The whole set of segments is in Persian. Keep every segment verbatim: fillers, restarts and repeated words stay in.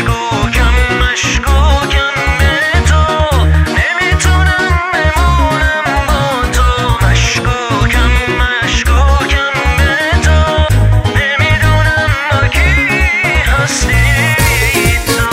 مشکوکم مشکوکم به تو، نمیتونم بمونم با تو. مشکوکم مشکوکم به تو، نمیدونم با کی هستی تو.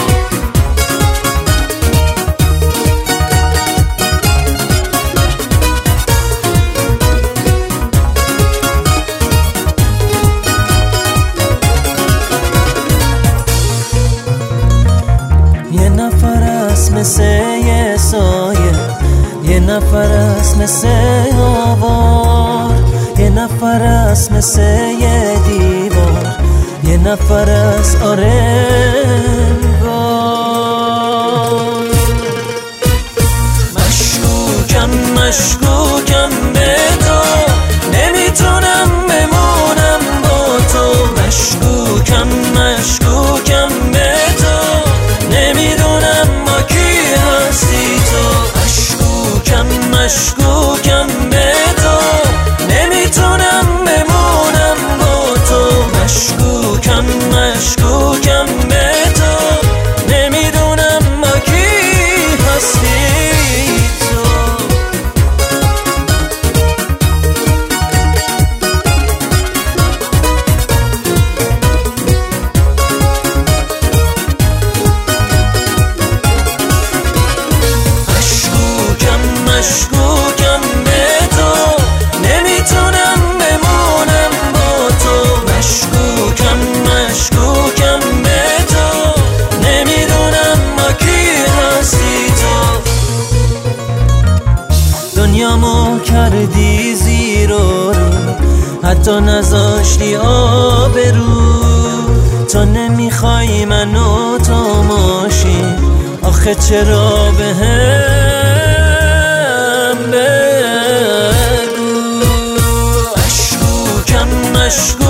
یه نفر است مثل یه سایه، یه نفر است مثل آوار، یه نفر است مثل یه دیوار، یه نفر است آره انگار. مشکوکم مشکوکم به تو، نمیتونم بمونم با تو. مشکوکم مشکوکم به تو، نمیدونم با کی هستی تو. مشکوکم مشکوکم به تو، نمیتونم بمونم با تو. مشکوکم مشکوکم به تو، نمیدونم با کی هستی تو. مشکوکم به تو، نمیتونم بمونم با تو. مشکوکم مشکوکم به تو، نمیدونم با کی هستی تو. دنیامو کردی زیر و رو، حتی نذاشتی آبرو. تو نمیخوای منو تو ماشین، آخه چرا بهم بگو. مشکوکم مشکوکم